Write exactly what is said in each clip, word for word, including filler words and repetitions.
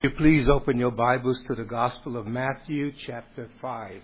You please open your Bibles to the Gospel of Matthew, chapter five.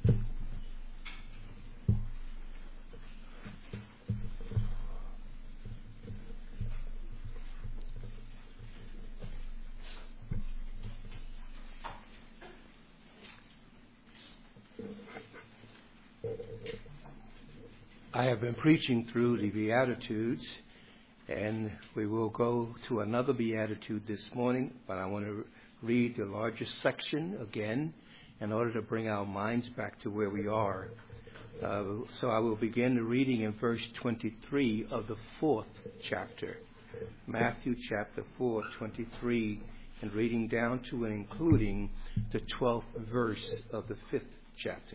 I have been preaching through the Beatitudes, and we will go to another Beatitude this morning, but I want to read the largest section again in order to bring our minds back to where we are. Uh, so I will begin the reading in verse twenty-three of the fourth chapter. Matthew chapter four, twenty-three, and reading down to and including the twelfth verse of the fifth chapter.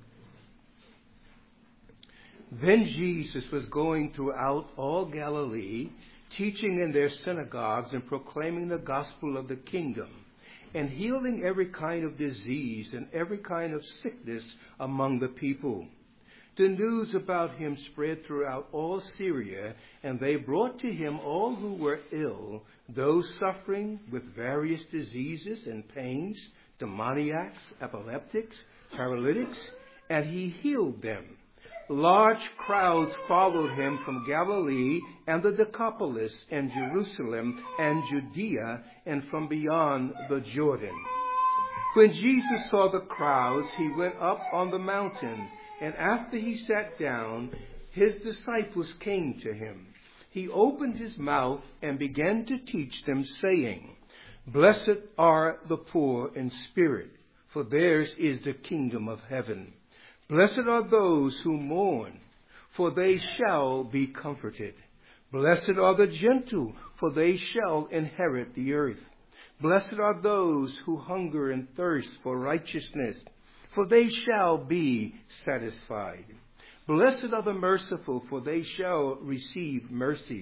Then Jesus was going throughout all Galilee, teaching in their synagogues and proclaiming the gospel of the kingdom, and healing every kind of disease and every kind of sickness among the people. The news about him spread throughout all Syria, and they brought to him all who were ill, those suffering with various diseases and pains, demoniacs, epileptics, paralytics, and he healed them. Large crowds followed him from Galilee and the Decapolis and Jerusalem and Judea and from beyond the Jordan. When Jesus saw the crowds, he went up on the mountain, and after he sat down, his disciples came to him. He opened his mouth and began to teach them, saying, "Blessed are the poor in spirit, for theirs is the kingdom of heaven. Blessed are those who mourn, for they shall be comforted. Blessed are the gentle, for they shall inherit the earth. Blessed are those who hunger and thirst for righteousness, for they shall be satisfied. Blessed are the merciful, for they shall receive mercy.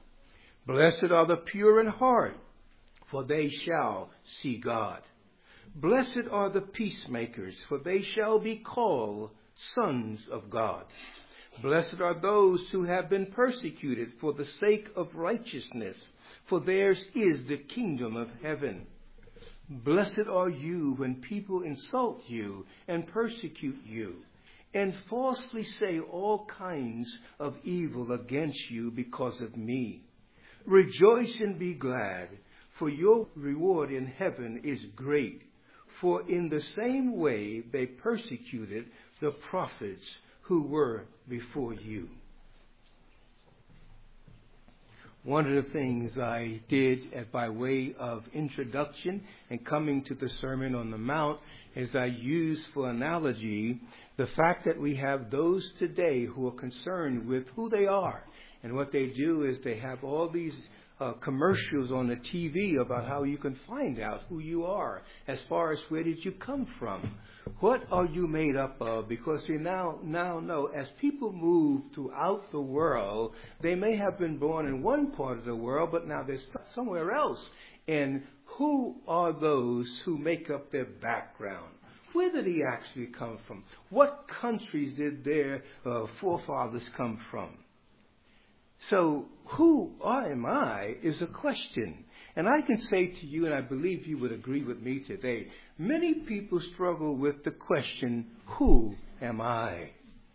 Blessed are the pure in heart, for they shall see God. Blessed are the peacemakers, for they shall be called sons of God. Blessed are those who have been persecuted for the sake of righteousness, for theirs is the kingdom of heaven. Blessed are you when people insult you and persecute you, and falsely say all kinds of evil against you because of me. Rejoice and be glad, for your reward in heaven is great. For in the same way they persecuted the prophets who were before you." One of the things I did by way of introduction and coming to the Sermon on the Mount is I used for analogy the fact that we have those today who are concerned with who they are. And what they do is they have all these Uh, commercials on the T V about how you can find out who you are, as far as where did you come from, what are you made up of, because you now now know as people move throughout the world, they may have been born in one part of the world, but now they're somewhere else. And who are those who make up their background? Where did he actually come from? What countries did their uh, forefathers come from? So, who am I is a question. And I can say to you, and I believe you would agree with me today, many people struggle with the question, who am I?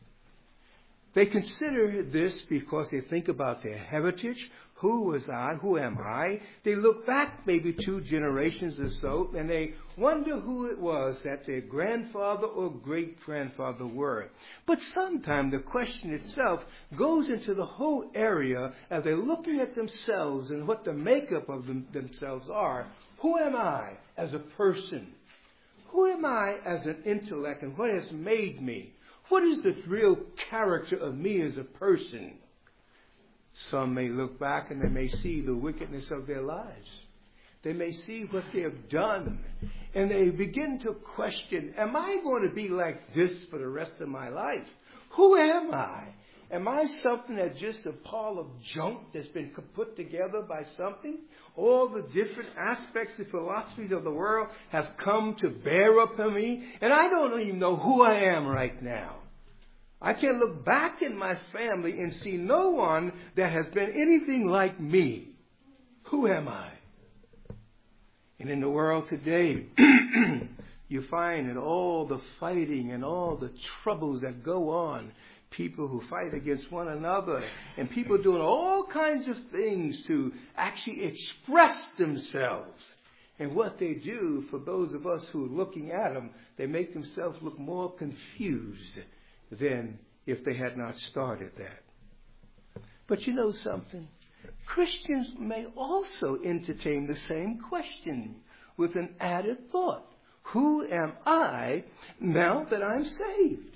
They consider this because they think about their heritage. Who was I? Who am I? They look back maybe two generations or so, and they wonder who it was that their grandfather or great-grandfather were. But sometimes the question itself goes into the whole area as they're looking at themselves and what the makeup of them, themselves are. Who am I as a person? Who am I as an intellect, and what has made me? What is the real character of me as a person? Some may look back and they may see the wickedness of their lives. They may see what they have done. And they begin to question, am I going to be like this for the rest of my life? Who am I? Am I something that's just a pile of junk that's been put together by something? All the different aspects and philosophies of the world have come to bear upon me, and I don't even know who I am right now. I can look back in my family and see no one that has been anything like me. Who am I? And in the world today, you find that all the fighting and all the troubles that go on, people who fight against one another, and people doing all kinds of things to actually express themselves. And what they do, for those of us who are looking at them, they make themselves look more confused than if they had not started that. But you know something? Christians may also entertain the same question with an added thought. Who am I now that I'm saved?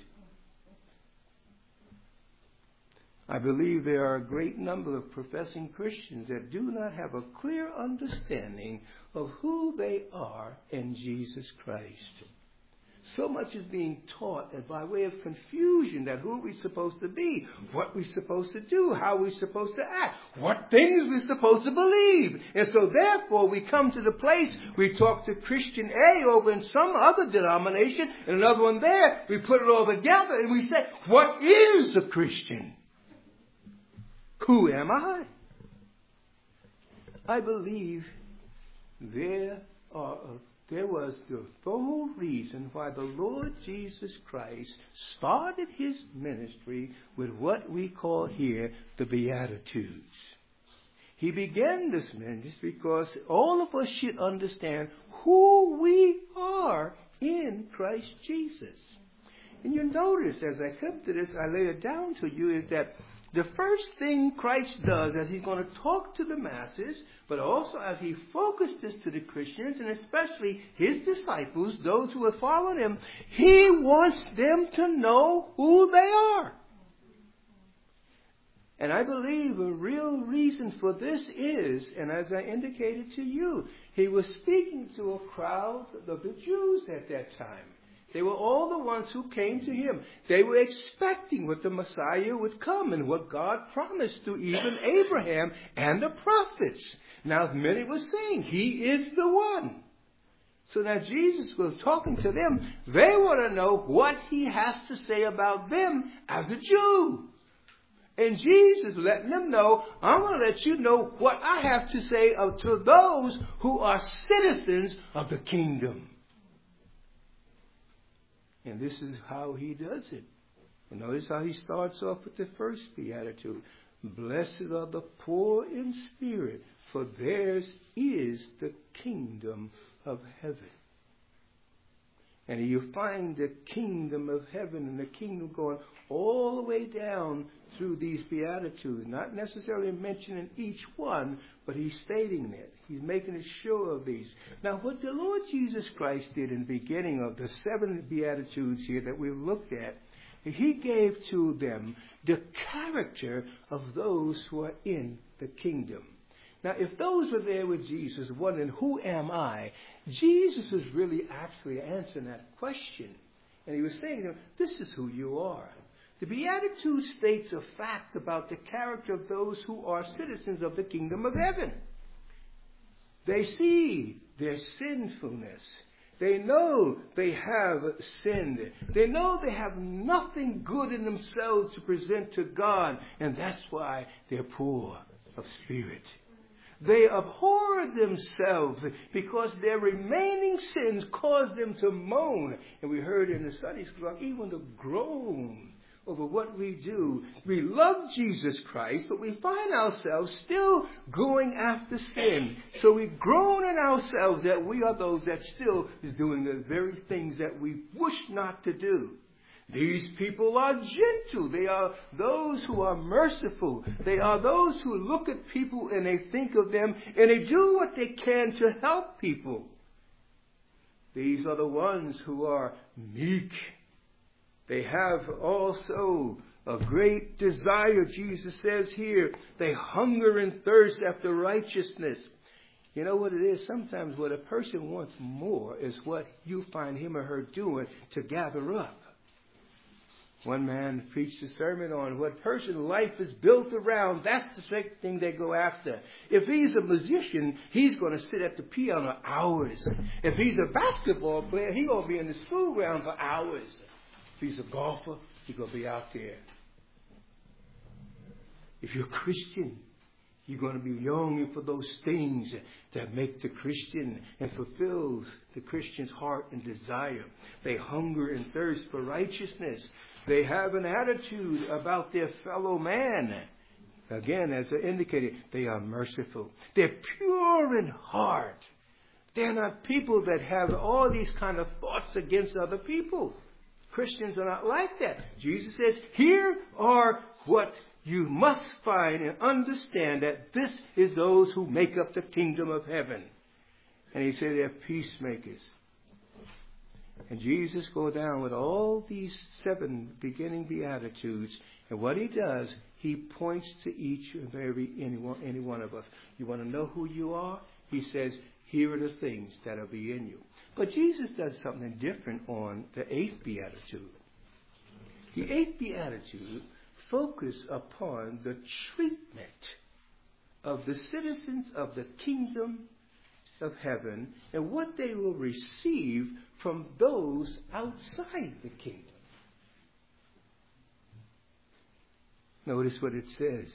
I believe there are a great number of professing Christians that do not have a clear understanding of who they are in Jesus Christ. So much is being taught and by way of confusion that who we're supposed to be, what we're supposed to do, how we're supposed to act, what things we're supposed to believe. And so therefore we come to the place we talk to Christian A over in some other denomination and another one there. We put it all together and we say, what is a Christian? Who am I? I believe there are a There was the whole reason why the Lord Jesus Christ started his ministry with what we call here the Beatitudes. He began this ministry because all of us should understand who we are in Christ Jesus. And you notice as I come to this, I lay it down to you, is that the first thing Christ does as he's going to talk to the masses, but also as he focuses to the Christians, and especially his disciples, those who have followed him, he wants them to know who they are. And I believe a real reason for this is, and as I indicated to you, he was speaking to a crowd of the Jews at that time. They were all the ones who came to him. They were expecting what the Messiah would come and what God promised to even Abraham and the prophets. Now many were saying, he is the one. So now Jesus was talking to them. They want to know what he has to say about them as a Jew. And Jesus letting them know, I'm going to let you know what I have to say to those who are citizens of the kingdom. And this is how he does it. And notice how he starts off with the first beatitude. Blessed are the poor in spirit, for theirs is the kingdom of heaven. And you find the kingdom of heaven and the kingdom going all the way down through these beatitudes. Not necessarily mentioning each one, but he's stating it. He's making it sure of these. Now, what the Lord Jesus Christ did in the beginning of the seven beatitudes here that we've looked at, he gave to them the character of those who are in the kingdom. Now, if those were there with Jesus wondering, who am I? Jesus was really actually answering that question. And he was saying to them, this is who you are. The Beatitude states a fact about the character of those who are citizens of the kingdom of heaven. They see their sinfulness. They know they have sinned. They know they have nothing good in themselves to present to God. And that's why they're poor of spirit. They abhor themselves because their remaining sins cause them to moan. And we heard in the Sunday school, even to groan over what we do. We love Jesus Christ, but we find ourselves still going after sin. So we groan in ourselves that we are those that still is doing the very things that we wish not to do. These people are gentle. They are those who are merciful. They are those who look at people and they think of them and they do what they can to help people. These are the ones who are meek. They have also a great desire, Jesus says here. They hunger and thirst after righteousness. You know what it is? Sometimes what a person wants more is what you find him or her doing to gather up. One man preached a sermon on what person life is built around. That's the thing they go after. If he's a musician, he's going to sit at the piano hours. If he's a basketball player, he's going to be in the school ground for hours. If he's a golfer, he's going to be out there. If you're a Christian, You're going to be longing for those things that make the Christian and fulfills the Christian's heart and desire. They hunger and thirst for righteousness. They have an attitude about their fellow man. Again, as I indicated, they are merciful. They're pure in heart. They're not people that have all these kind of thoughts against other people. Christians are not like that. Jesus says, here are what you must find and understand, that this is those who make up the kingdom of heaven. And he said they're peacemakers. And Jesus goes down with all these seven beginning Beatitudes. And what he does, he points to each and every any one, any one of us. You want to know who you are? He says, here are the things that will be in you. But Jesus does something different on the eighth Beatitude. The eighth Beatitude focus upon the treatment of the citizens of the kingdom of heaven and what they will receive from those outside the kingdom. Notice what it says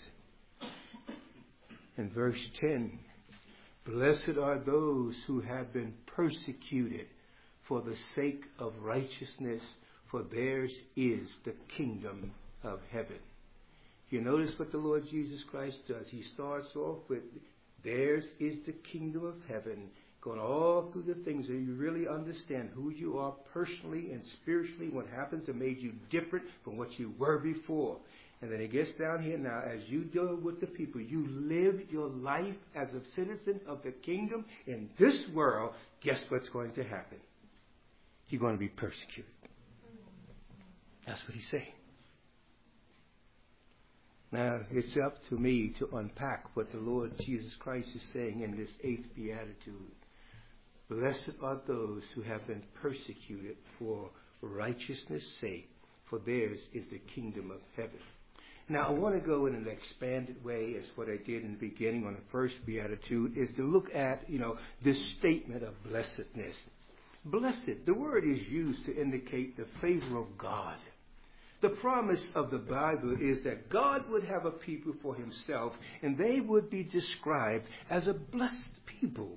in verse ten. Blessed are those who have been persecuted for the sake of righteousness, for theirs is the kingdom of heaven. You notice what the Lord Jesus Christ does. He starts off with, theirs is the kingdom of heaven, going all through the things that you really understand who you are personally and spiritually, what happens that made you different from what you were before. And then he gets down here now, as you deal with the people, you live your life as a citizen of the kingdom in this world. Guess what's going to happen? You're going to be persecuted. That's what he's saying. Now, it's up to me to unpack what the Lord Jesus Christ is saying in this eighth Beatitude. Blessed are those who have been persecuted for righteousness' sake, for theirs is the kingdom of heaven. Now, I want to go in an expanded way, as what I did in the beginning on the first Beatitude, is to look at, you know, this statement of blessedness. Blessed, the word is used to indicate the favor of God. The promise of the Bible is that God would have a people for himself, and they would be described as a blessed people.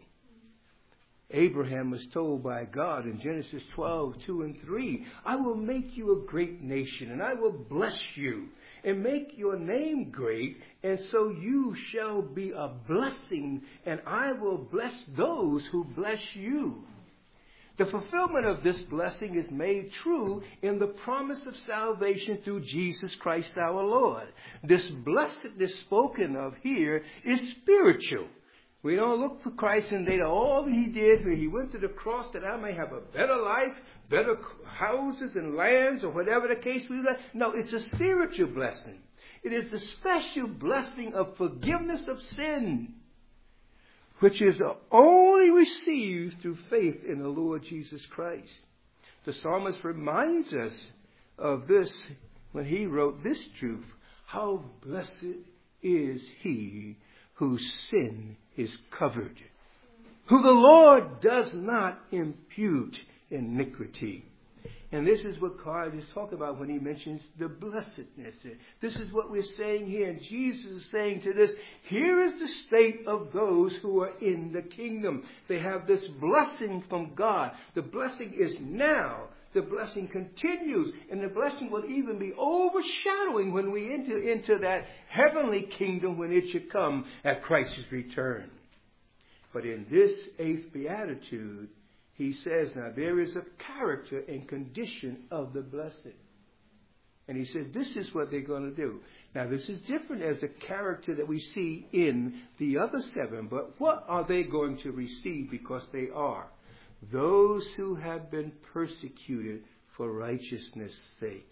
Abraham was told by God in Genesis twelve, two and three, I will make you a great nation, and I will bless you, and make your name great, and so you shall be a blessing, and I will bless those who bless you. The fulfillment of this blessing is made true in the promise of salvation through Jesus Christ our Lord. This blessedness spoken of here is spiritual. We don't look for Christ and say all he did when he went to the cross that I may have a better life, better houses and lands, or whatever the case we like. No, it's a spiritual blessing. It is the special blessing of forgiveness of sin, which is only received through faith in the Lord Jesus Christ. The psalmist reminds us of this when he wrote this truth. How blessed is he whose sin is covered, who the Lord does not impute iniquity. And this is what God is talking about when he mentions the blessedness. This is what we're saying here. And Jesus is saying to this, here is the state of those who are in the kingdom. They have this blessing from God. The blessing is now. The blessing continues. And the blessing will even be overshadowing when we enter into that heavenly kingdom when it should come at Christ's return. But in this eighth beatitude, he says, now there is a character and condition of the blessed. And he says, this is what they're going to do. Now, this is different as the character that we see in the other seven. But what are they going to receive? Because they are those who have been persecuted for righteousness' sake.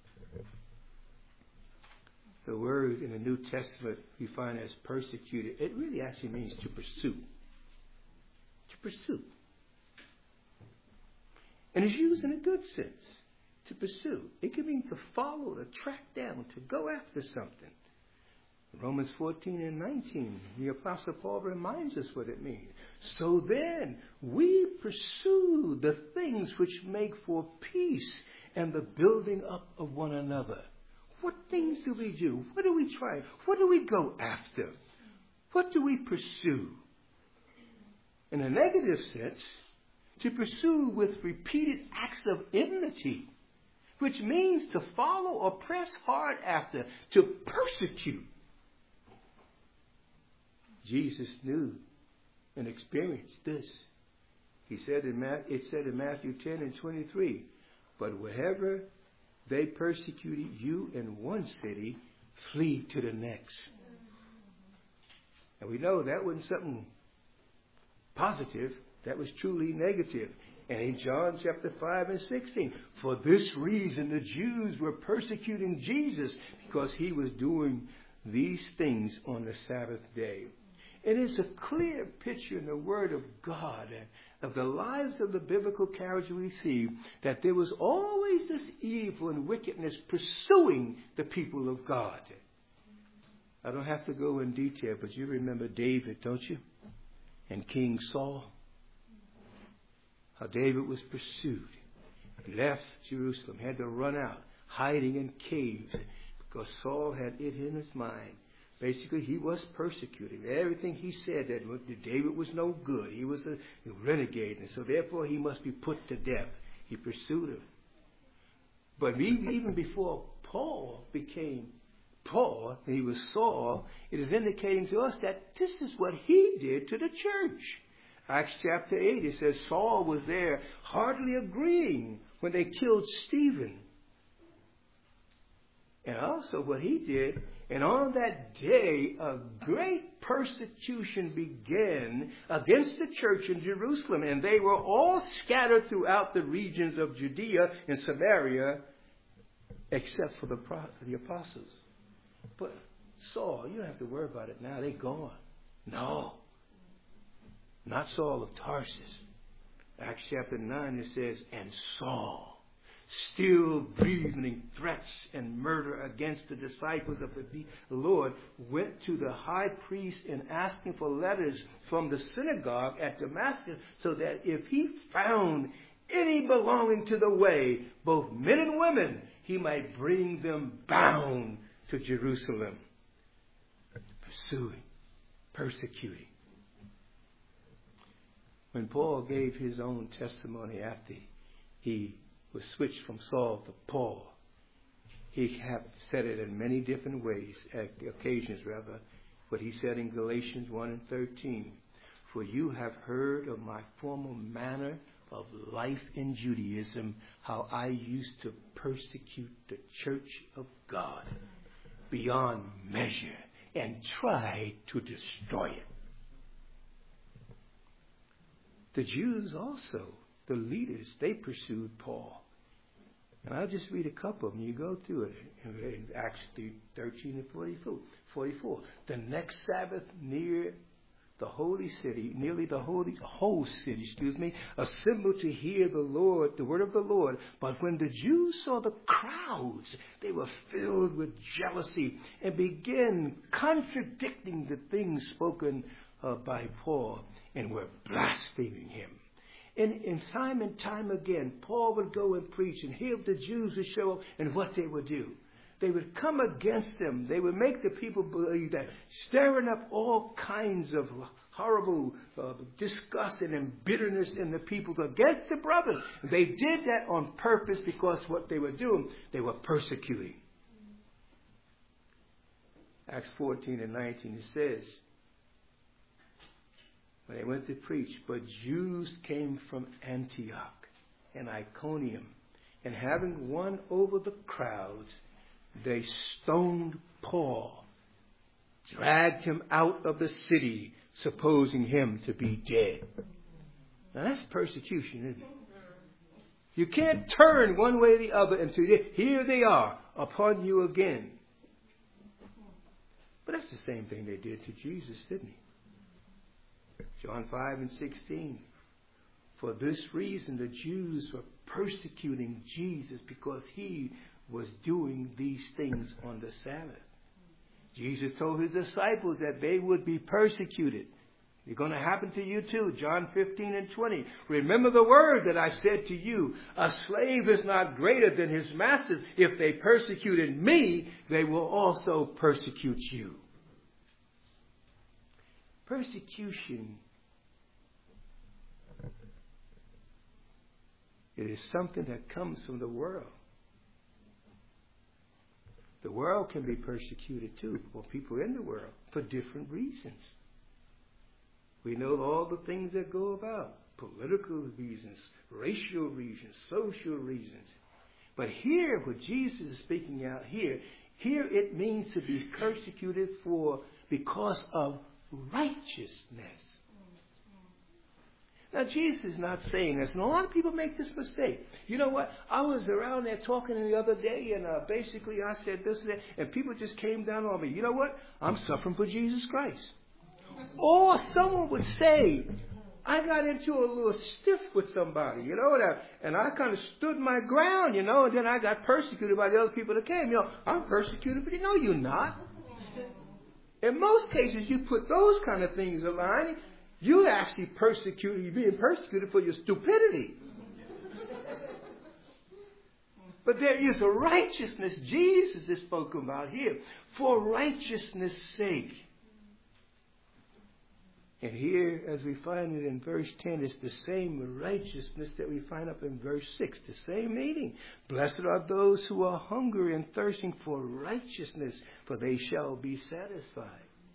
The word in the New Testament we find as persecuted, it really actually means to pursue. To pursue. And it's used in a good sense, to pursue. It can mean to follow, to track down, to go after something. Romans fourteen and nineteen, the Apostle Paul reminds us what it means. So then, we pursue the things which make for peace and the building up of one another. What things do we do? What do we try? What do we go after? What do we pursue? In a negative sense, to pursue with repeated acts of enmity, which means to follow or press hard after, to persecute. Jesus knew and experienced this. He said in it said in Matthew ten and twenty-three, but wherever they persecuted you in one city, flee to the next. And we know that wasn't something positive. That was truly negative. And in John chapter five and sixteen, for this reason the Jews were persecuting Jesus, because he was doing these things on the Sabbath day. It is a clear picture in the Word of God and of the lives of the biblical characters we see that there was always this evil and wickedness pursuing the people of God. I don't have to go in detail, but you remember David, don't you? And King Saul. How David was pursued. He left Jerusalem, had to run out, hiding in caves, because Saul had it in his mind. Basically, he was persecuting. Everything he said that David was no good. He was a renegade, and so therefore he must be put to death. He pursued him. But even before Paul became Paul, and he was Saul, it is indicating to us that this is what he did to the church. Acts chapter eight, it says Saul was there hardly agreeing when they killed Stephen. And also what he did, and on that day a great persecution began against the church in Jerusalem, and they were all scattered throughout the regions of Judea and Samaria, except for the, the apostles. But Saul, you don't have to worry about it now, they're gone. No. Not Saul of Tarsus. Acts chapter nine, it says, and Saul, still breathing threats and murder against the disciples of the Lord, went to the high priest and asking for letters from the synagogue at Damascus, so that if he found any belonging to the way, both men and women, he might bring them bound to Jerusalem. Pursuing, persecuting. When Paul gave his own testimony after he was switched from Saul to Paul, he have said it in many different ways, occasions rather, what he said in Galatians one and thirteen. For you have heard of my former manner of life in Judaism, how I used to persecute the church of God beyond measure and tried to destroy it. The Jews also, the leaders, they pursued Paul. And I'll just read a couple of them. You go through it. In Acts thirteen and forty-four. forty-four. The next Sabbath near the holy city, nearly the holy, whole city, excuse me, assembled to hear the Lord, the word of the Lord. But when the Jews saw the crowds, they were filled with jealousy and began contradicting the things spoken uh, by Paul, and were blaspheming him. And, and time and time again, Paul would go and preach, and here the Jews would show up, and what they would do. They would come against them. They would make the people believe that, stirring up all kinds of horrible uh, disgust and bitterness in the people against the brothers. They did that on purpose, because what they were doing, they were persecuting. Acts fourteen and nineteen, it says, when they went to preach, but Jews came from Antioch and Iconium, and having won over the crowds, they stoned Paul, dragged him out of the city, supposing him to be dead. Now that's persecution, isn't it? You can't turn one way or the other until here they are upon you again. But that's the same thing they did to Jesus, didn't he? John five and sixteen. For this reason the Jews were persecuting Jesus, because he was doing these things on the Sabbath. Jesus told his disciples that they would be persecuted. It's going to happen to you too. John fifteen and twenty. Remember the word that I said to you. A slave is not greater than his masters. If they persecuted me, they will also persecute you. Persecution, it is something that comes from the world. The world can be persecuted too, or people in the world, for different reasons. We know all the things that go about. Political reasons, racial reasons, social reasons. But here, what Jesus is speaking out here, here it means to be persecuted for because of righteousness. Now, Jesus is not saying this, and a lot of people make this mistake. You know what? I was around there talking the other day, and uh, basically I said this and that, and people just came down on me. You know what? I'm suffering for Jesus Christ. Or someone would say, I got into a little stiff with somebody, you know, that, and I kind of stood my ground, you know, and then I got persecuted by the other people that came. You know, I'm persecuted, but you know you're not. In most cases, you put those kind of things in line, you actually persecuted, you're being persecuted for your stupidity. But there is a righteousness Jesus is spoken about here, for righteousness' sake. And here, as we find it in verse ten, it's the same righteousness that we find up in verse six. The same meaning. Blessed are those who are hungry and thirsting for righteousness, for they shall be satisfied.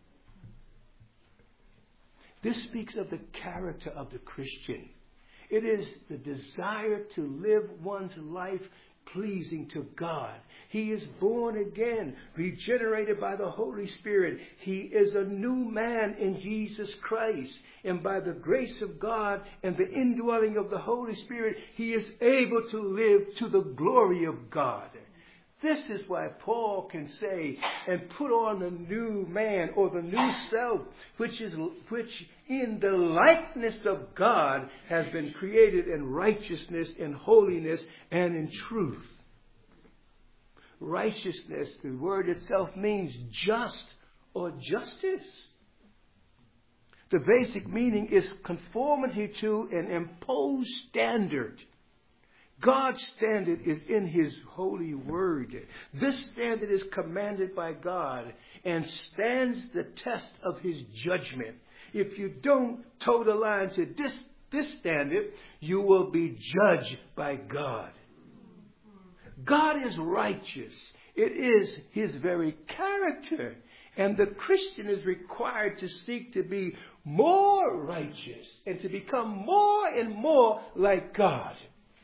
This speaks of the character of the Christian. It is the desire to live one's life pleasing to God. He is born again, regenerated by the Holy Spirit. He is a new man in Jesus Christ. And by the grace of God and the indwelling of the Holy Spirit, he is able to live to the glory of God. This is why Paul can say, and put on the new man, or the new self, which is which in the likeness of God has been created in righteousness, in holiness, and in truth. Righteousness, the word itself means just or justice. The basic meaning is conformity to an imposed standard. God's standard is in His holy word. This standard is commanded by God and stands the test of His judgment. If you don't toe the line to this, this standard, you will be judged by God. God is righteous. It is His very character. And the Christian is required to seek to be more righteous and to become more and more like God.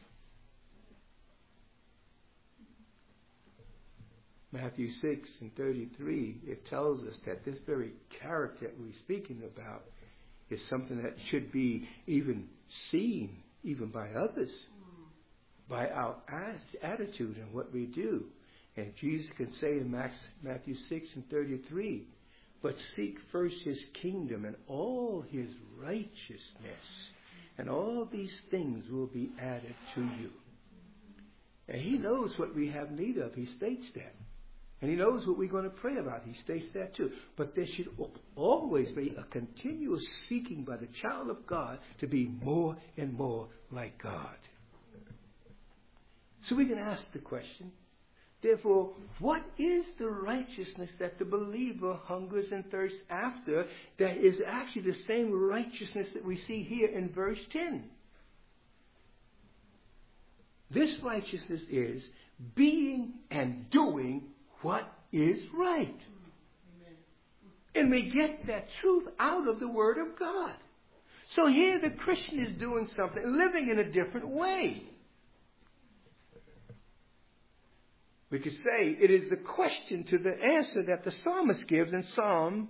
Matthew six and thirty-three, it tells us that this very character that we're speaking about is something that should be even seen, even by others, by our attitude and what we do. And Jesus can say in Matthew six and thirty-three, but seek first His kingdom and all His righteousness, and all these things will be added to you. And He knows what we have need of. He states that. And He knows what we're going to pray about. He states that too. But there should always be a continuous seeking by the child of God to be more and more like God. So we can ask the question, therefore, what is the righteousness that the believer hungers and thirsts after that is actually the same righteousness that we see here in verse ten? This righteousness is being and doing what is right. Amen. And we get that truth out of the Word of God. So here the Christian is doing something, living in a different way. We could say it is the question to the answer that the psalmist gives in Psalm.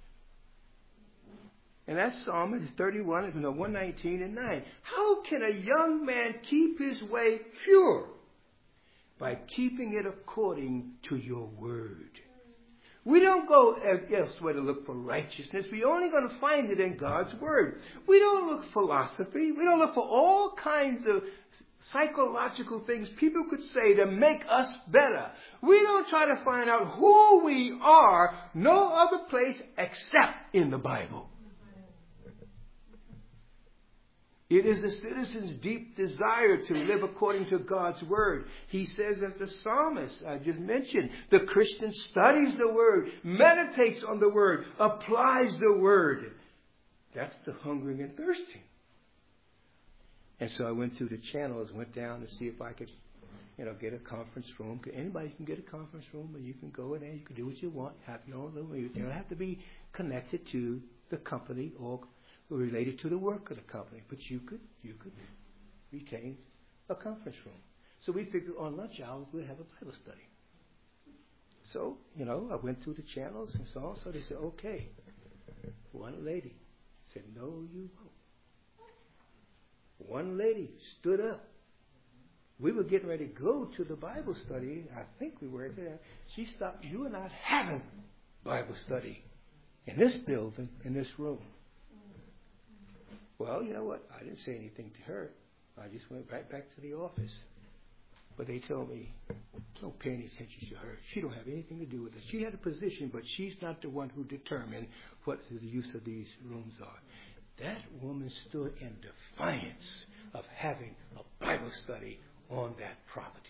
And that psalm is thirty-one, it's one nineteen and nine. How can a young man keep his way pure? By keeping it according to your word. We don't go elsewhere to look for righteousness. We're only going to find it in God's word. We don't look for philosophy. We don't look for all kinds of psychological things people could say to make us better. We don't try to find out who we are no other place except in the Bible. It is the citizen's deep desire to live according to God's word. He says, as the psalmist I just mentioned, the Christian studies the word, meditates on the word, applies the word. That's the hungering and thirsting. And so I went through the channels, went down to see if I could, you know, get a conference room. Anybody can get a conference room, and you can go in there. You can do what you want. Have your own little. You don't have to be connected to the company or related to the work of the company, but you could you could retain a conference room. So we figured on lunch hours we'd have a Bible study. So, you know, I went through the channels and so on. So they said, okay. One lady said, no, you won't. One lady stood up. We were getting ready to go to the Bible study. I think we were there. She stopped. You are not having Bible study in this building, in this room. Well, you know what? I didn't say anything to her. I just went right back to the office. But they told me, don't pay any attention to her. She don't have anything to do with it. She had a position, but she's not the one who determined what the use of these rooms are. That woman stood in defiance of having a Bible study on that property.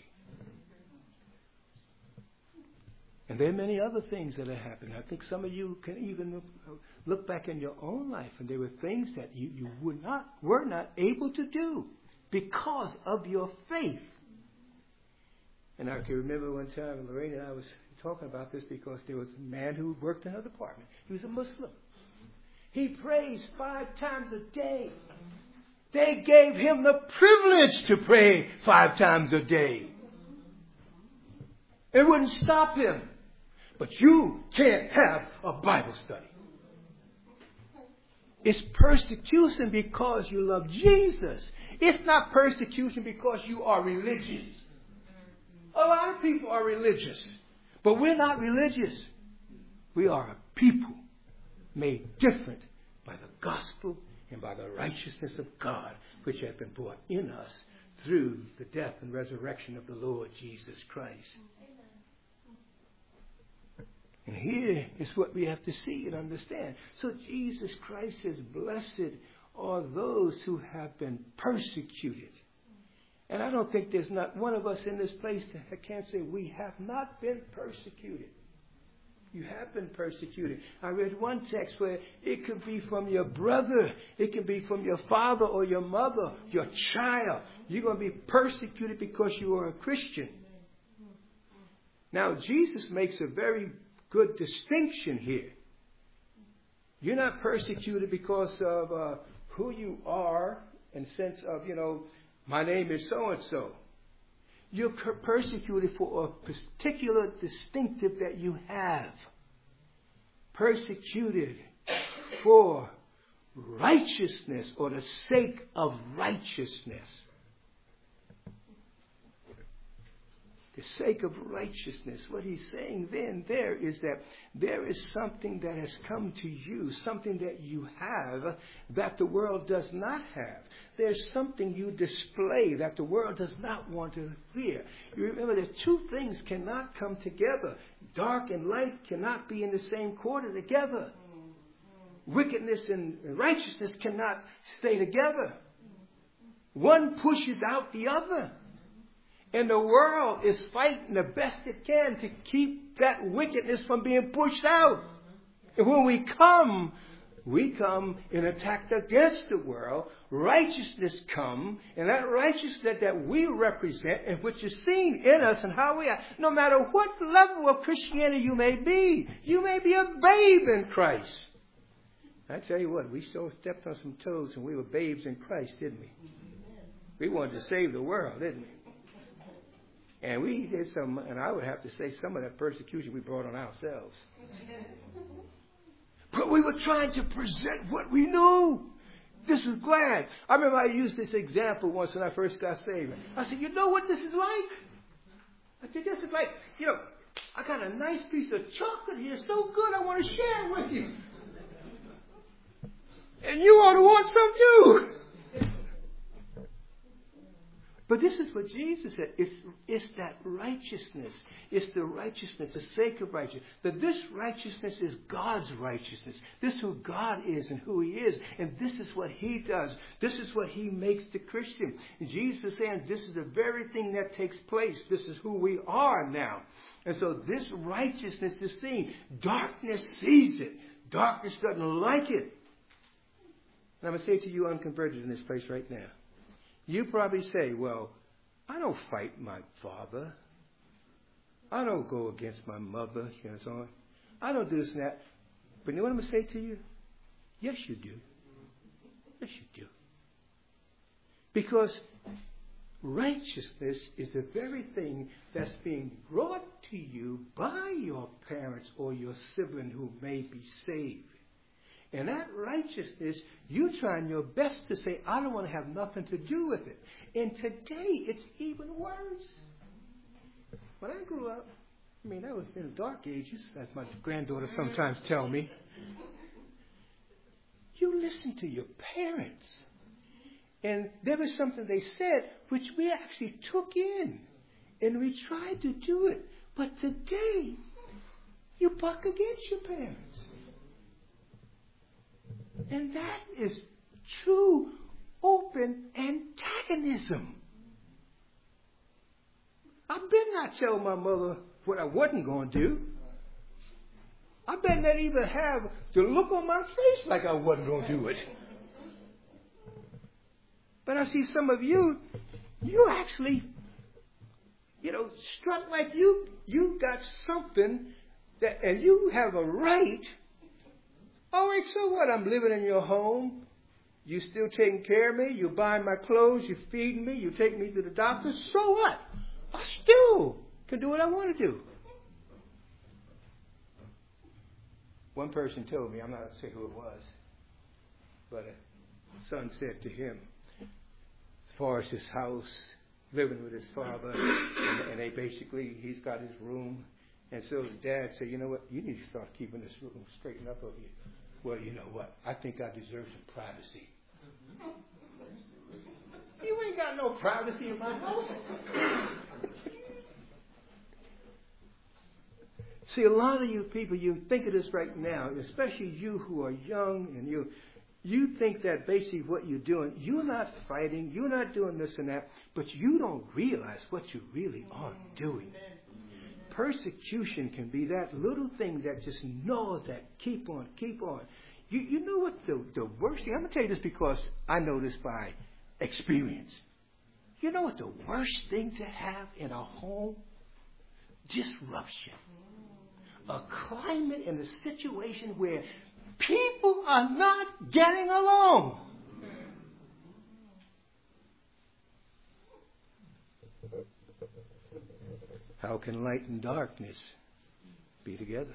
And there are many other things that have happened. I think some of you can even look back in your own life, and there were things that you, you would not, were not able to do because of your faith. And I can remember one time, Lorraine and I was talking about this because there was a man who worked in a department. He was a Muslim. He prays five times a day. They gave him the privilege to pray five times a day. It wouldn't stop him. But you can't have a Bible study. It's persecution because you love Jesus. It's not persecution because you are religious. A lot of people are religious, but we're not religious. We are a people made different by the gospel and by the righteousness of God, which has been brought in us through the death and resurrection of the Lord Jesus Christ. And here is what we have to see and understand. So Jesus Christ says, blessed are those who have been persecuted. And I don't think there's not one of us in this place that can say we have not been persecuted. You have been persecuted. I read one text where it could be from your brother. It can be from your father or your mother, your child. You're going to be persecuted because you are a Christian. Now, Jesus makes a very good distinction here. You're not persecuted because of uh, who you are in the sense of, you know, my name is so-and-so. You're persecuted for a particular distinctive that you have. Persecuted for righteousness or the sake of righteousness. The sake of righteousness. What he's saying then there is that there is something that has come to you, something that you have that the world does not have. There's something you display that the world does not want to hear. You remember that two things cannot come together. Dark and light cannot be in the same quarter together. Wickedness and righteousness cannot stay together. One pushes out the other. And the world is fighting the best it can to keep that wickedness from being pushed out. And when we come, we come and attack against the world. Righteousness come, and that righteousness that we represent and which is seen in us and how we are, no matter what level of Christianity you may be, you may be a babe in Christ. I tell you what, we so stepped on some toes and we were babes in Christ, didn't we? We wanted to save the world, didn't we? And we did some, and I would have to say some of that persecution we brought on ourselves. But we were trying to present what we knew. This was glad. I remember I used this example once when I first got saved. I said, you know what this is like? I said, this is like, you know, I got a nice piece of chocolate here, so good I want to share it with you. And you ought to want some too. But this is what Jesus said. It's, it's that righteousness. It's the righteousness, the sake of righteousness. That this righteousness is God's righteousness. This is who God is and who He is. And this is what He does. This is what He makes the Christian. And Jesus is saying this is the very thing that takes place. This is who we are now. And so this righteousness is seen. Darkness sees it. Darkness doesn't like it. And I'm going to say to you unconverted in this place right now. You probably say, well, I don't fight my father. I don't go against my mother, you know, so on. I don't do this and that. But you know what I'm going to say to you? Yes, you do. Yes, you do. Because righteousness is the very thing that's being brought to you by your parents or your sibling who may be saved. And that righteousness, you trying your best to say, I don't want to have nothing to do with it. And today, it's even worse. When I grew up, I mean, that was in the dark ages, as my granddaughter sometimes tell me. You listen to your parents. And there was something they said which we actually took in. And we tried to do it. But today, you buck against your parents. And that is true, open antagonism. I better not tell my mother what I wasn't going to do. I better not even have the look on my face like I wasn't going to do it. But I see some of you, you actually, you know, struck like you you got something that, and you have a right. All right, so what? I'm living in your home. You still taking care of me. You buying my clothes. You feeding me. You take me to the doctor. So what? I still can do what I want to do. One person told me, I'm not going to say who it was, but a son said to him, as far as his house, living with his father, and, and they basically, he's got his room. And so his dad said, you know what, you need to start keeping this room straightened up over here. Well, you know what, I think I deserve some privacy. You ain't got no privacy in my house. See, a lot of you people, you think of this right now, especially you who are young, and you you think that basically what you're doing, you're not fighting, you're not doing this and that, but you don't realize what you really are doing. Persecution can be that little thing that just gnaws that keep on, keep on. You you know what the, the worst thing, I'm going to tell you this because I know this by experience. You know what the worst thing to have in a home? Disruption. A climate and a situation where people are not getting along. How can light and darkness be together?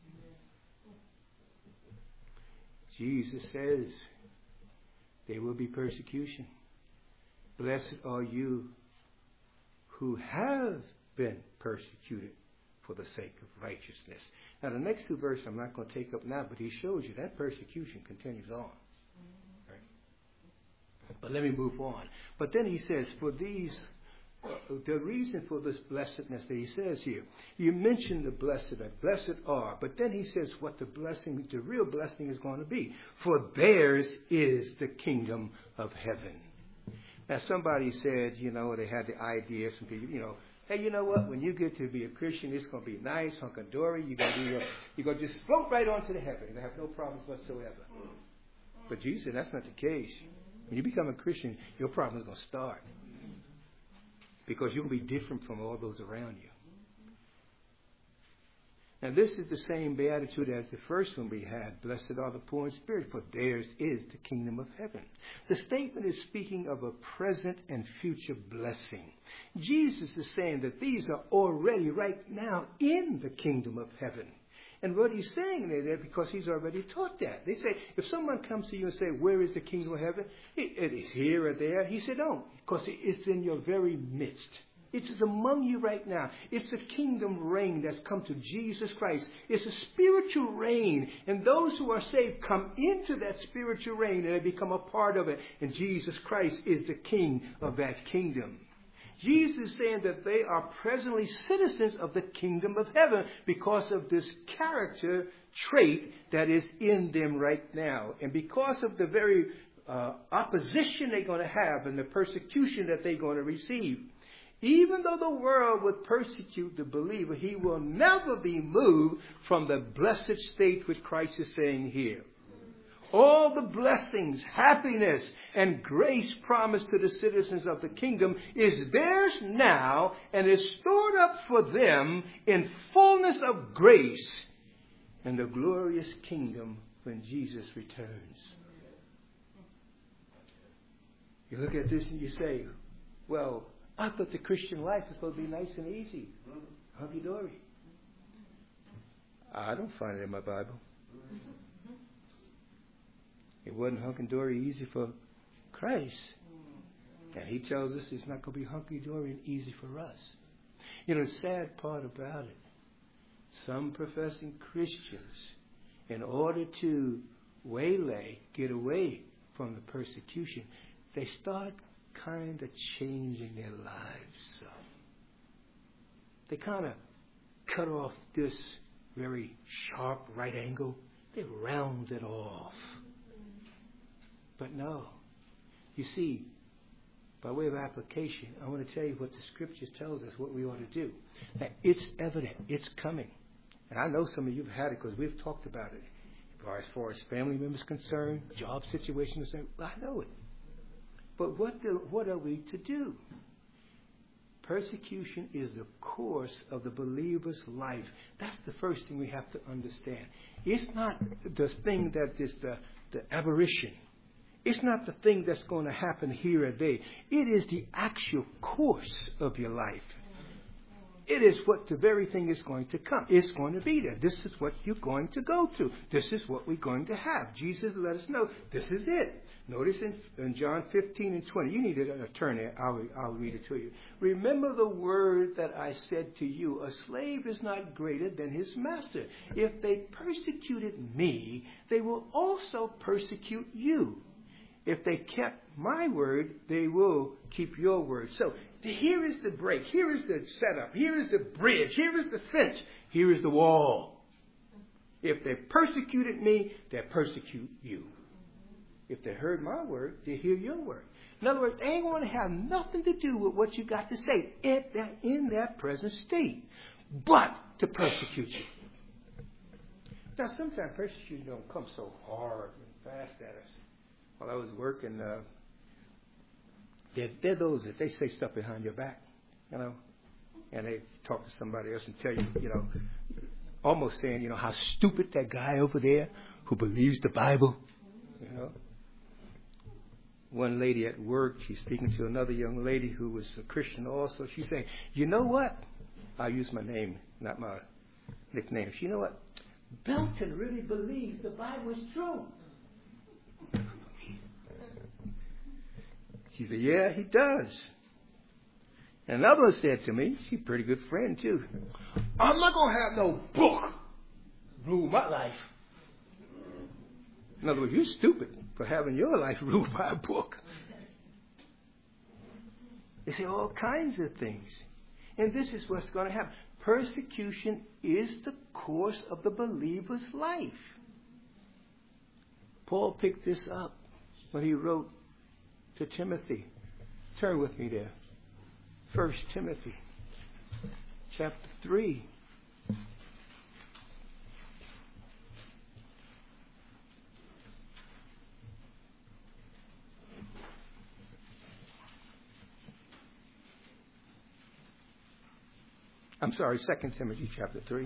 Jesus says there will be persecution. Blessed are you who have been persecuted for the sake of righteousness. Now, the next two verses I'm not going to take up now, but he shows you that persecution continues on. Right? But let me move on. But then he says, for these, uh, the reason for this blessedness that he says here, you mentioned the blessed, that blessed are, but then he says what the blessing, the real blessing is going to be. For theirs is the kingdom of heaven. Now, somebody said, you know, they had the idea, some people, you know, hey, you know what? When you get to be a Christian, it's going to be nice, hunky-dory. You're going to be, you're going to just float right on to the heaven. You're going to have no problems whatsoever. But Jesus said that's not the case. When you become a Christian, your problem is going to start. Because you're going to be different from all those around you. Now, this is the same beatitude as the first one we had. Blessed are the poor in spirit, for theirs is the kingdom of heaven. The statement is speaking of a present and future blessing. Jesus is saying that these are already right now in the kingdom of heaven. And what he's saying there, because he's already taught that. They say, if someone comes to you and say, where is the kingdom of heaven? It, it is here or there. He said, no, because it's in your very midst. It is among you right now. It's a kingdom reign that's come to Jesus Christ. It's a spiritual reign. And those who are saved come into that spiritual reign and they become a part of it. And Jesus Christ is the king of that kingdom. Jesus is saying that they are presently citizens of the kingdom of heaven because of this character trait that is in them right now. And because of the very uh, opposition they're going to have and the persecution that they're going to receive. Even though the world would persecute the believer, he will never be moved from the blessed state which Christ is saying here. all the blessings, happiness, and grace promised to the citizens of the kingdom is theirs now and is stored up for them in fullness of grace in the glorious kingdom when Jesus returns. You look at this and you say, well, I thought the Christian life is supposed to be nice and easy. Hunky-dory. I don't find it in my Bible. It wasn't hunky-dory easy for Christ. And he tells us it's not going to be hunky-dory and easy for us. You know, the sad part about it, some professing Christians, in order to waylay, get away from the persecution, they start kind of changing their lives. So they kind of cut off this very sharp right angle. They round it off. But no. You see, by way of application, I want to tell you what the Scriptures tells us what we ought to do. Now, it's evident. It's coming. And I know some of you have had it because we've talked about it. As far as family members concerned, job situations concerned, I know it. But what do, what are we to do? Persecution is the course of the believer's life. That's the first thing we have to understand. It's not the thing that is the, the aberration. It's not the thing that's going to happen here or there. It is the actual course of your life. It is what the very thing is going to come. It's going to be there. This is what you're going to go through. This is what we're going to have. Jesus let us know this is it. Notice in, in John fifteen and twenty. You need to turn there. I'll, I'll read it to you. Remember the word that I said to you. A slave is not greater than his master. If they persecuted me, they will also persecute you. If they kept my word, they will keep your word. So here is the break. Here is the setup. Here is the bridge. Here is the fence. Here is the wall. If they persecuted me, they persecute you. If they heard my word, they hear your word. In other words, they ain't going to have nothing to do with what you got to say in that, in that present state, but to persecute you. Now, sometimes persecution don't come so hard and fast at us. While I was working, uh, they're, they're those that they say stuff behind your back, you know, and they talk to somebody else and tell you, you know, almost saying, you know, how stupid that guy over there who believes the Bible, you know. One lady at work, she's speaking to another young lady who was a Christian also. She's saying, you know what? I'll use my name, not my nickname. You know what? Belton really believes the Bible is true. She said, yeah, he does. And another one said to me, she's a pretty good friend too, I'm not going to have no book rule my life. In other words, you're stupid for having your life ruled by a book. They say all kinds of things. And this is what's going to happen. Persecution is the course of the believer's life. Paul picked this up when he wrote to Timothy. Turn with me there. First Timothy, chapter three. I'm sorry, Second Timothy chapter three.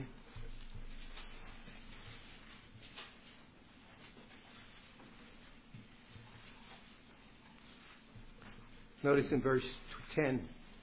Notice in verse ten.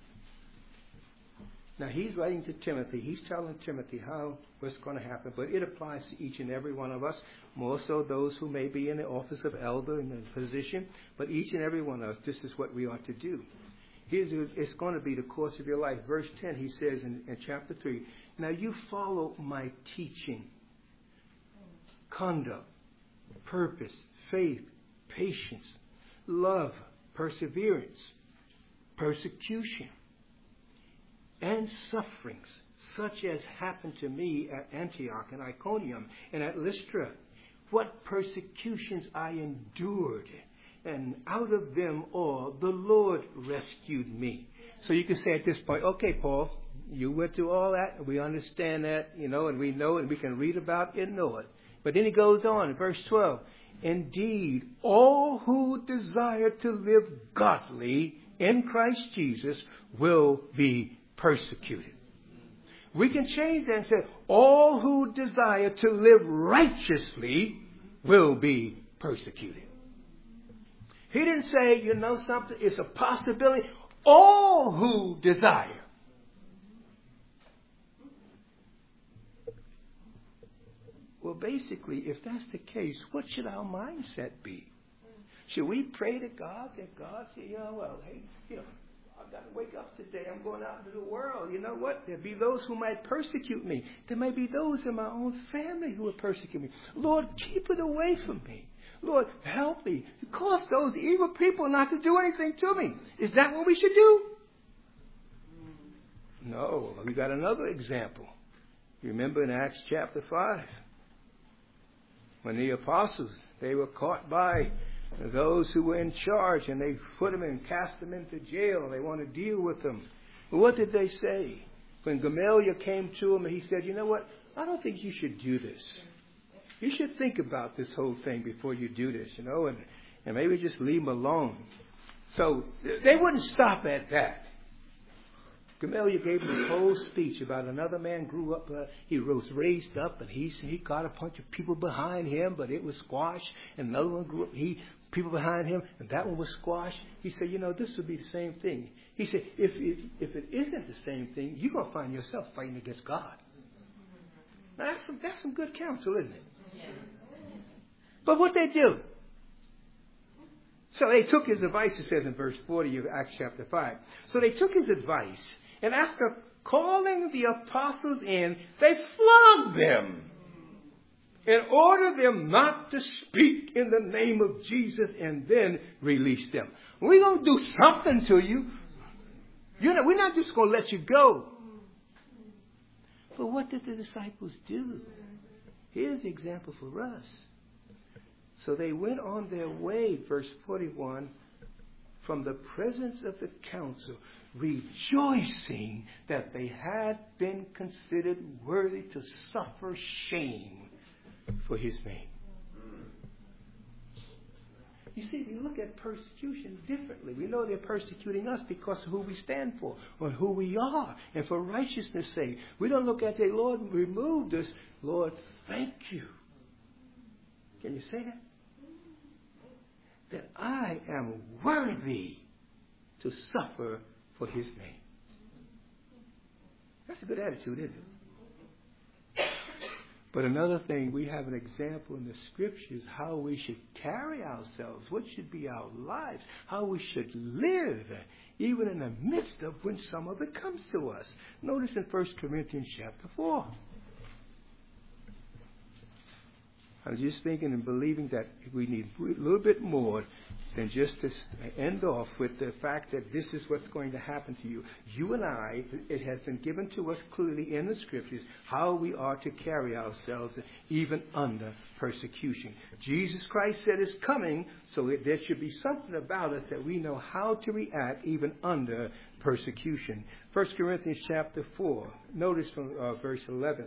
Now he's writing to Timothy. He's telling Timothy how what's going to happen, but it applies to each and every one of us, more so those who may be in the office of elder in the position, but each and every one of us, this is what we ought to do. Here's, it's going to be the course of your life. Verse ten, he says in, in chapter three, now you follow my teaching, conduct, purpose, faith, patience, love, perseverance, persecution, and sufferings, such as happened to me at Antioch and Iconium and at Lystra. What persecutions I endured, and out of them all the Lord rescued me. So you can say at this point, okay, Paul, you went through all that, and we understand that, you know, and we know and we can read about it and know it. But then he goes on in verse twelve. Indeed, all who desire to live godly in Christ Jesus will be persecuted. We can change that and say, all who desire to live righteously will be persecuted. He didn't say, you know something, it's a possibility. All who desire. Well, basically, if that's the case, what should our mindset be? Should we pray to God that God say, you know, well, hey, you know, I've got to wake up today. I'm going out into the world. You know what? There'll be those who might persecute me. There may be those in my own family who will persecute me. Lord, keep it away from me. Lord, help me. Cause those evil people not to do anything to me. Is that what we should do? No. We got another example. You remember in Acts chapter five, when the apostles, they were caught by those who were in charge, and they put them and cast them into jail. They want to deal with them. But what did they say? When Gamaliel came to him and he said, you know what? I don't think you should do this. You should think about this whole thing before you do this, you know, and, and maybe just leave them alone. So they wouldn't stop at that. Gamaliel gave him this whole speech about another man grew up, uh, he was raised up, and he he got a bunch of people behind him, but it was squashed. And another one grew up, he people behind him, and that one was squashed. He said, you know, this would be the same thing. He said, if if, if it isn't the same thing, you're going to find yourself fighting against God. Now, that's some, that's some good counsel, isn't it? Yeah. But what they do? So they took his advice, it says in verse forty of Acts chapter five. So they took his advice, and after calling the apostles in, they flogged them and ordered them not to speak in the name of Jesus, and then released them. We're going to do something to you. You know, we're not just going to let you go. But what did the disciples do? Here's the example for us. So they went on their way, verse forty-one, from the presence of the council, rejoicing that they had been considered worthy to suffer shame for his name. You see, we look at persecution differently. We know they're persecuting us because of who we stand for, or who we are, and for righteousness' sake. We don't look at the Lord removed us. Lord, thank you. Can you say that? That I am worthy to suffer for his name. That's a good attitude, isn't it? But another thing, we have an example in the scriptures how we should carry ourselves, what should be our lives, how we should live, even in the midst of when some of it comes to us. Notice in First Corinthians chapter four. I was just thinking and believing that we need a little bit more than just to end off with the fact that this is what's going to happen to you. You and I, it has been given to us clearly in the scriptures how we are to carry ourselves even under persecution. Jesus Christ said it's coming, so it, there should be something about us that we know how to react even under persecution. First Corinthians chapter four, notice from uh, verse eleven.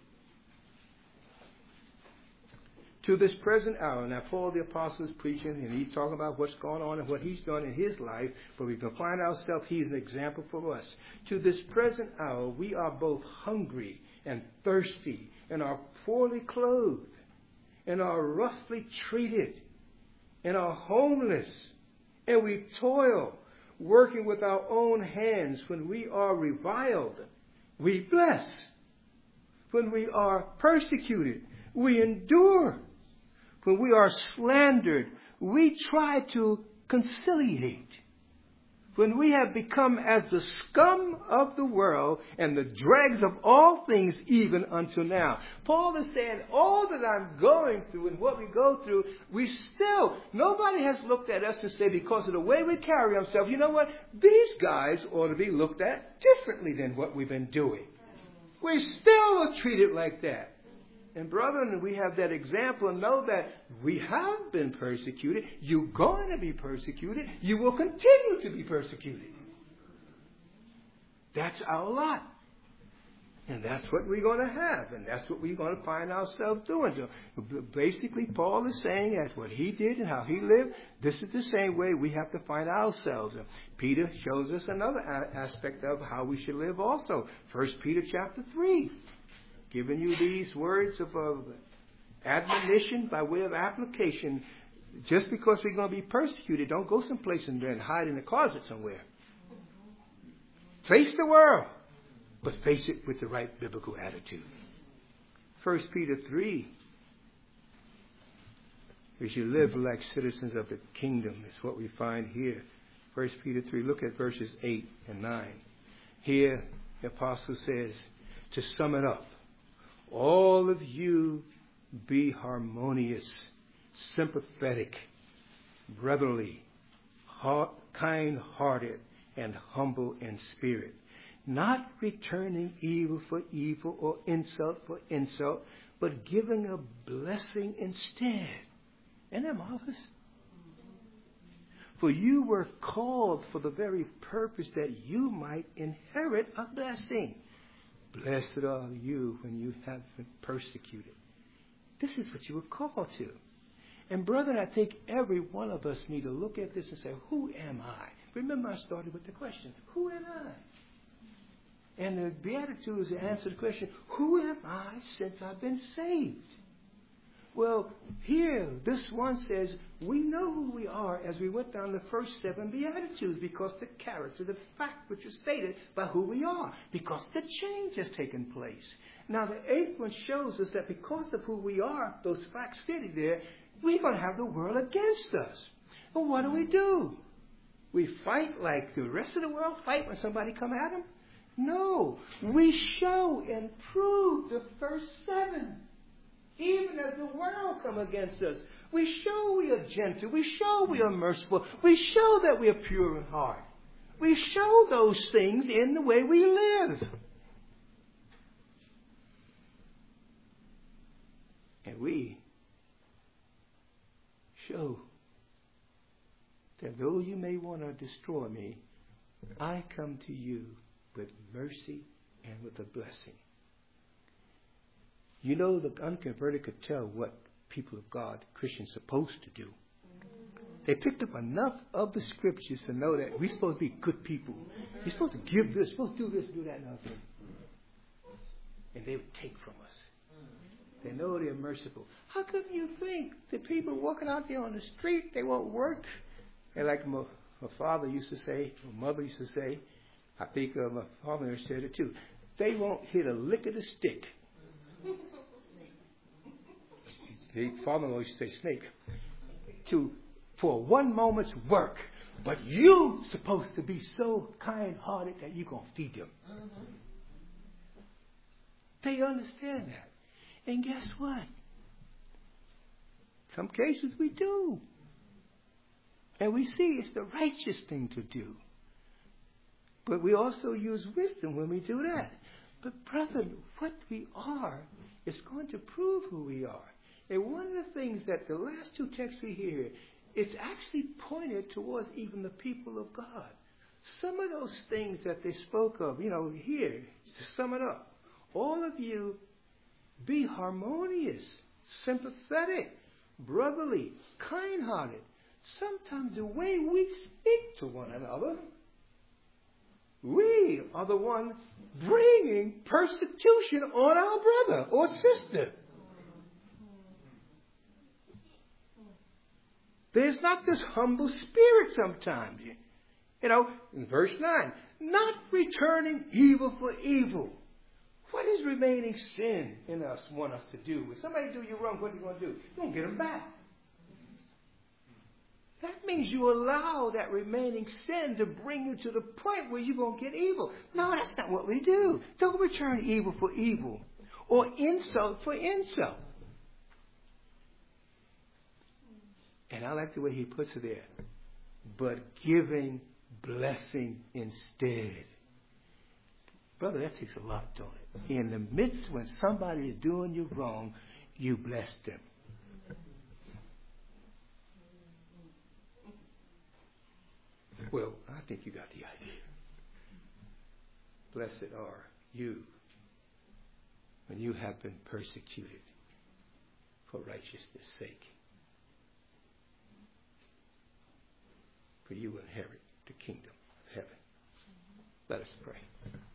To this present hour. Now, Paul the Apostle is preaching, and he's talking about what's going on and what he's done in his life, but we can find ourselves, he's an example for us. To this present hour, we are both hungry and thirsty, and are poorly clothed, and are roughly treated, and are homeless, and we toil, working with our own hands. When we are reviled, we bless. When we are persecuted, we endure. When we are slandered, we try to conciliate. When we have become as the scum of the world and the dregs of all things even until now. Paul is saying all that I'm going through and what we go through, we still, nobody has looked at us and said because of the way we carry ourselves, you know what, these guys ought to be looked at differently than what we've been doing. We still are treated like that. And brethren, we have that example and know that we have been persecuted. You're going to be persecuted. You will continue to be persecuted. That's our lot. And that's what we're going to have. And that's what we're going to find ourselves doing. So basically, Paul is saying that's what he did and how he lived. This is the same way we have to find ourselves. And Peter shows us another a- aspect of how we should live also. First Peter chapter three. Giving you these words of uh, admonition by way of application. Just because we're going to be persecuted, don't go someplace and then hide in a closet somewhere. Face the world, but face it with the right biblical attitude. First Peter three. We should live like citizens of the kingdom. Is what we find here. First Peter three. Look at verses eight and nine. Here, the apostle says, to sum it up, all of you be harmonious, sympathetic, brotherly, kind-hearted, and humble in spirit, not returning evil for evil or insult for insult, but giving a blessing instead. Isn't that marvelous? For you were called for the very purpose that you might inherit a blessing. Blessed are you when you have been persecuted. This is what you were called to. And brethren, I think every one of us need to look at this and say, who am I? Remember, I started with the question, who am I? And the Beatitudes answer the question, who am I since I've been saved? Well, here, this one says, we know who we are as we went down the first seven Beatitudes, because the character, the fact which is stated by who we are, because the change has taken place. Now, the eighth one shows us that because of who we are, those facts stated there, we're going to have the world against us. Well, what do we do? We fight like the rest of the world fight when somebody come at them? No. We show and prove the first seven. Even as the world come against us, we show we are gentle. We show we are merciful. We show that we are pure in heart. We show those things in the way we live. And we show that though you may want to destroy me, I come to you with mercy and with a blessing. You know, the unconverted could tell what people of God, Christians, are supposed to do. They picked up enough of the scriptures to know that we're supposed to be good people. We're supposed to give this, supposed to do this, do that, and other thing. And they would take from us. They know they're merciful. How come you think the people walking out there on the street, they won't work? And like my, my father used to say, my mother used to say, I think uh, my father said it too, they won't hit a lick of the stick. The father-in-law used to say snake. To, for one moment's work. But you supposed to be so kind-hearted that you're going to feed them. Mm-hmm. They understand that. And guess what? Some cases we do. And we see it's the righteous thing to do. But we also use wisdom when we do that. But brethren, what we are is going to prove who we are. And one of the things that the last two texts we hear, it's actually pointed towards even the people of God. Some of those things that they spoke of, you know, here, to sum it up, all of you be harmonious, sympathetic, brotherly, kind-hearted. Sometimes the way we speak to one another, we are the one bringing persecution on our brother or sister. There's not this humble spirit sometimes. You know, in verse nine, not returning evil for evil. What is remaining sin in us want us to do? When somebody do you wrong, what are you going to do? You're going to get them back. That means you allow that remaining sin to bring you to the point where you're going to get evil. No, that's not what we do. Don't return evil for evil or insult for insult. And I like the way he puts it there. But giving blessing instead. Brother, that takes a lot, don't it? In the midst when somebody is doing you wrong, you bless them. Well, I think you got the idea. Blessed are you when you have been persecuted for righteousness' sake. For you inherit the kingdom of heaven. Let us pray.